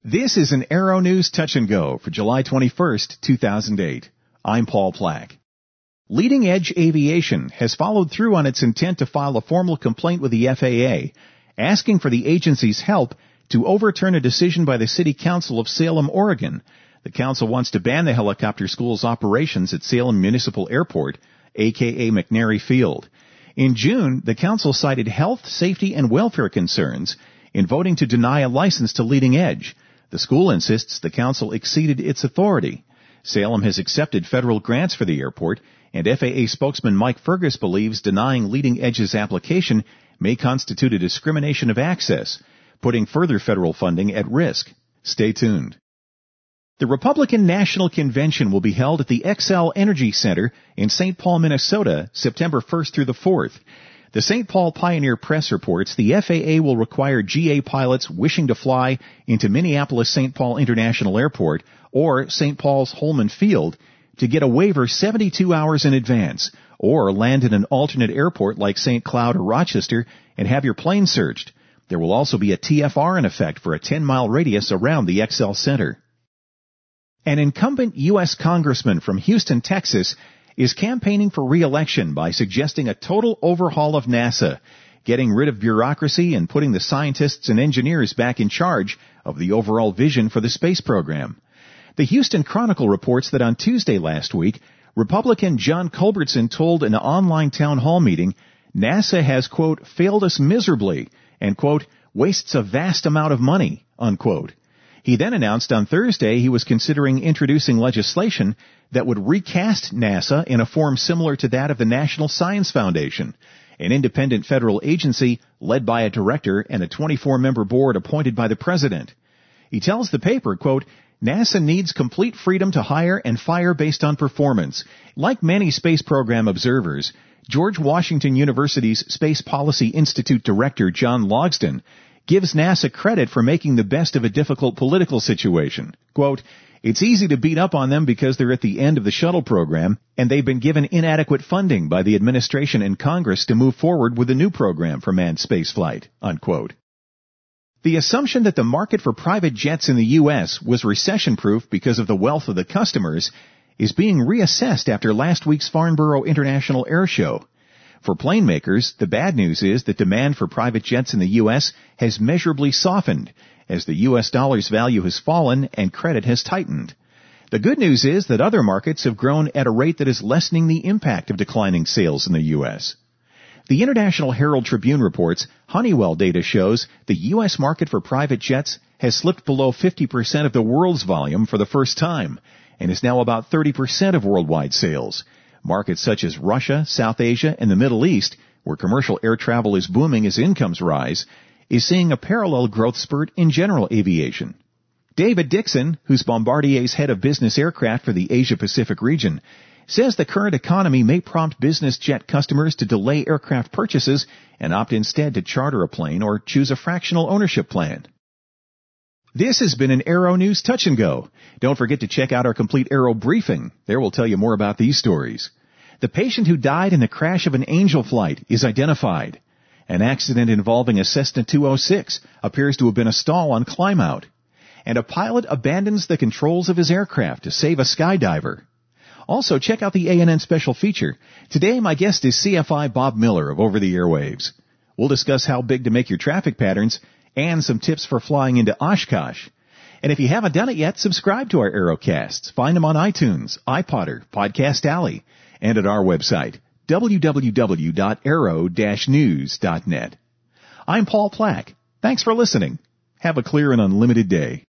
This is an Aero News Touch and Go for July 21st, 2008. I'm Paul Plack. Leading Edge Aviation has followed through on its intent to file a formal complaint with the FAA, asking for the agency's help to overturn a decision by the City Council of Salem, Oregon. The council wants to ban the helicopter school's operations at Salem Municipal Airport, aka McNary Field. In June, the council cited health, safety, and welfare concerns in voting to deny a license to Leading Edge. The school insists the council exceeded its authority. Salem has accepted federal grants for the airport, and FAA spokesman Mike Fergus believes denying Leading Edge's application may constitute a discrimination of access, putting further federal funding at risk. Stay tuned. The Republican National Convention will be held at the Xcel Energy Center in St. Paul, Minnesota, September 1st through the 4th. The St. Paul Pioneer Press reports the FAA will require GA pilots wishing to fly into Minneapolis-St. Paul International Airport or St. Paul's Holman Field to get a waiver 72 hours in advance, or land in an alternate airport like St. Cloud or Rochester and have your plane searched. There will also be a TFR in effect for a 10-mile radius around the Xcel Center. An incumbent U.S. congressman from Houston, Texas, is campaigning for re-election by suggesting a total overhaul of NASA, getting rid of bureaucracy and putting the scientists and engineers back in charge of the overall vision for the space program. The Houston Chronicle reports that on Tuesday last week, Republican John Culbertson told an online town hall meeting, NASA has, quote, failed us miserably and, quote, wastes a vast amount of money, unquote. He then announced on Thursday he was considering introducing legislation that would recast NASA in a form similar to that of the National Science Foundation, an independent federal agency led by a director and a 24-member board appointed by the president. He tells the paper, quote, NASA needs complete freedom to hire and fire based on performance. Like many space program observers, George Washington University's Space Policy Institute director John Logsdon gives NASA credit for making the best of a difficult political situation. Quote, it's easy to beat up on them because they're at the end of the shuttle program, and they've been given inadequate funding by the administration and Congress to move forward with a new program for manned spaceflight, unquote. The assumption that the market for private jets in the U.S. was recession-proof because of the wealth of the customers is being reassessed after last week's Farnborough International Air Show. For plane makers, the bad news is that demand for private jets in the U.S. has measurably softened as the U.S. dollar's value has fallen and credit has tightened. The good news is that other markets have grown at a rate that is lessening the impact of declining sales in the U.S. The International Herald Tribune reports Honeywell data shows the U.S. market for private jets has slipped below 50% of the world's volume for the first time and is now about 30% of worldwide sales. Markets such as Russia, South Asia, and the Middle East, where commercial air travel is booming as incomes rise, is seeing a parallel growth spurt in general aviation. David Dixon, who's Bombardier's head of business aircraft for the Asia-Pacific region, says the current economy may prompt business jet customers to delay aircraft purchases and opt instead to charter a plane or choose a fractional ownership plan. This has been an Aero News Touch and Go. Don't forget to check out our complete Aero briefing. There we'll tell you more about these stories. The patient who died in the crash of an Angel flight is identified. An accident involving a Cessna 206 appears to have been a stall on climb out. And a pilot abandons the controls of his aircraft to save a skydiver. Also, check out the ANN special feature. Today, my guest is CFI Bob Miller of Over the Airwaves. We'll discuss how big to make your traffic patterns and some tips for flying into Oshkosh. And if you haven't done it yet, subscribe to our Aerocasts. Find them on iTunes, iPodder, Podcast Alley, and at our website, www.aero-news.net. I'm Paul Plack. Thanks for listening. Have a clear and unlimited day.